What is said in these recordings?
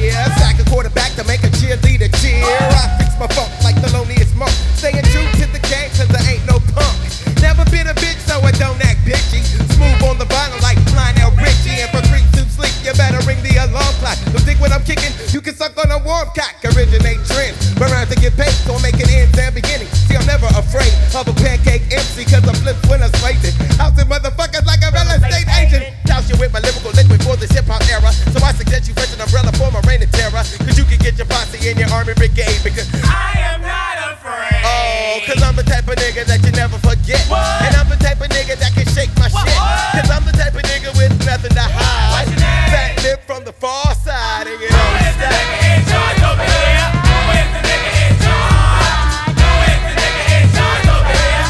here. Sack a quarterback to make a cheerleader cheer. I fix my funk like the loneliest monk. Staying true to the game cause I ain't no punk. Never been a bitch so I don't act bitchy. Smooth on the vinyl like Lionel Richie. And for creeps who sleep you better ring the alarm clock. Don't think when I'm kicking you can suck on a warm cock. Originate trends, run around to get paid. So I'm making ends and beginnings. See I'm never afraid of a pancake MC cause I flip when I slice it. Housing motherfuckers like a real estate agent. Douse you with my lyrical liquid for this hip hop era. So I suggest you fetch an umbrella for my reign of terror. Cause you can get your posse in your army brigade. Because I am not afraid. oh, cause I'm the type of nigga that you never forget. What? And I'm the type of nigga that can shake my shit. Cause I'm the type of nigga with nothing to hide. What's your name? Fat lip from the far side. And you Who know is the nigga in charge over here? Who is the nigga in charge? Who is the nigga in charge over here?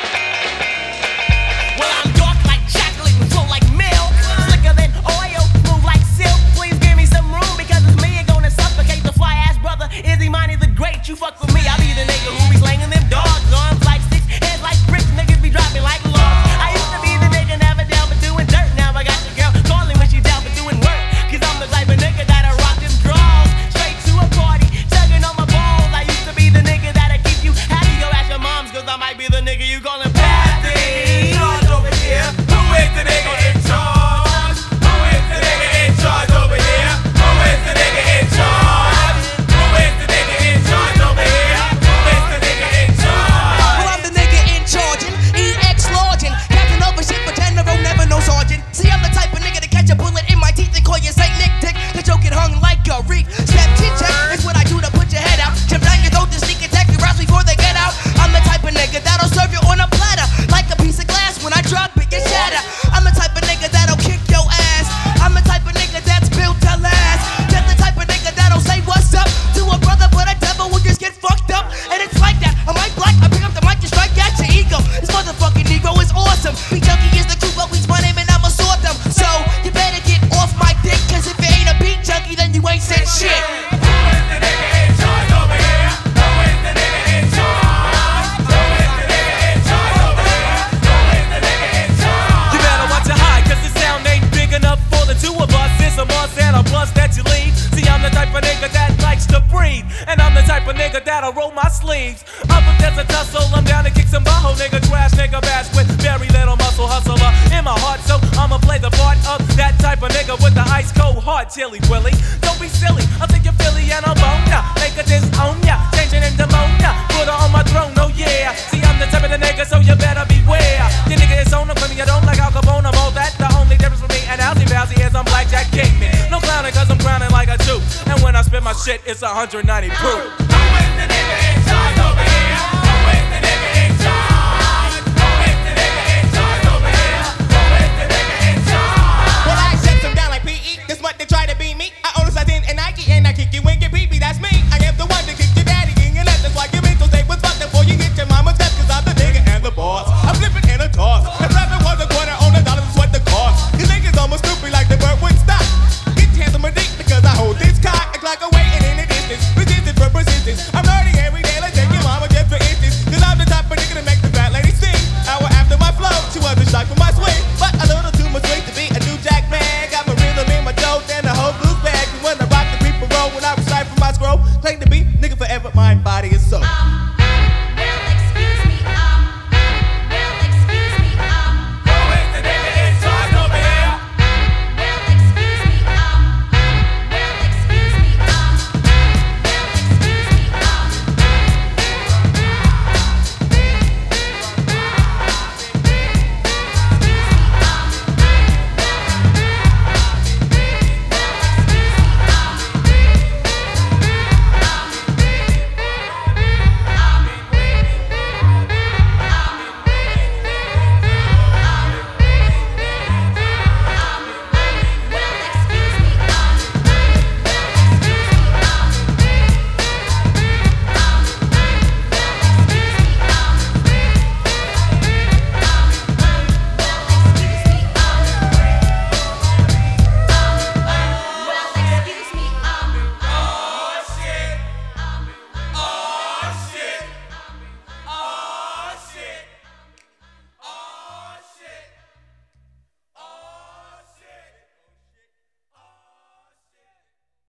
Well, I'm dark like chocolate and flow like milk. Slicker than oil, smooth like silk. Please give me some room because it's me ain't gonna suffocate the fly ass brother. Izzy Money the Great, you fuck with me, I'll be the nigga who be slanging them dogs. Arms like sticks, heads like bricks, niggas be dropping like logs. I used to be the nigga never down for doing dirt. Now I got the girl calling when she down for doing work. Cause I'm the type of nigga that'll rock them draws. Straight to a party, tugging on my balls. I used to be the nigga that'll keep you happy. Go ask your moms cause I might be the nigga you callin' Patty. Charge over here. Who is the nigga in charge? Who is the nigga in charge over here? Who is the nigga in charge? Who is the nigga in charge over here? Who is the nigga in charge? Well, I'm the nigga in charge, EX lodging. Captain over shit, but general never no sergeant. See, I'm the type of nigga to catch a bullet in my teeth and call you Saint Nick Dick. Cause you get hung like a reek. Step chit chat is what I do to put your head out. Jim down your throat to sneak attack your raps before they get out. I'm the type of nigga that'll serve you on a platter. Like a piece of glass when I drop it, you shatter. I'm the type of nigga that'll kick your ass. I'm the type of nigga that's built to last. Just the type of nigga that'll say what's up to a brother, but a devil will just get fucked up. And it's like that. I'm white black, I pick up the mic to strike at your ego. This motherfucking Negro is awesome. Be junkie is the crew, but we's my name and I'ma sort them. So you better get off my dick, cause if it ain't a beat junkie, then you ain't said shit. Who is the nigga in charge over here? Who is the nigga in charge? Who is the nigga in charge over here? Who is the nigga in charge? You better watch your high, cause the sound ain't big enough for the two of us. It's a must and a plus that you leave. See, I'm the type of nigga that likes to breathe. And I'm the type of nigga that'll roll my sleeves. Up if there's a tussle, I'm down to kick some bajo. Nigga trash, nigga bash with very little muscle hustler in my heart. So I'ma play the part of that type of nigga with the ice cold heart. Chilly Willy, don't be silly, I'll take your Philly and I'll bone ya. Make a disown ya, change it into pneumonia. Put her on my throne, oh yeah. See, I'm the type of the nigga, so you better beware. The nigga is on the claim, you don't like Al Capone, I'm all that. The only difference with me and Alzy Bowsy is I'm Blackjack Kingman. No clowning cause I'm crowning like a Jew. And when I spit my shit, it's 190 proof.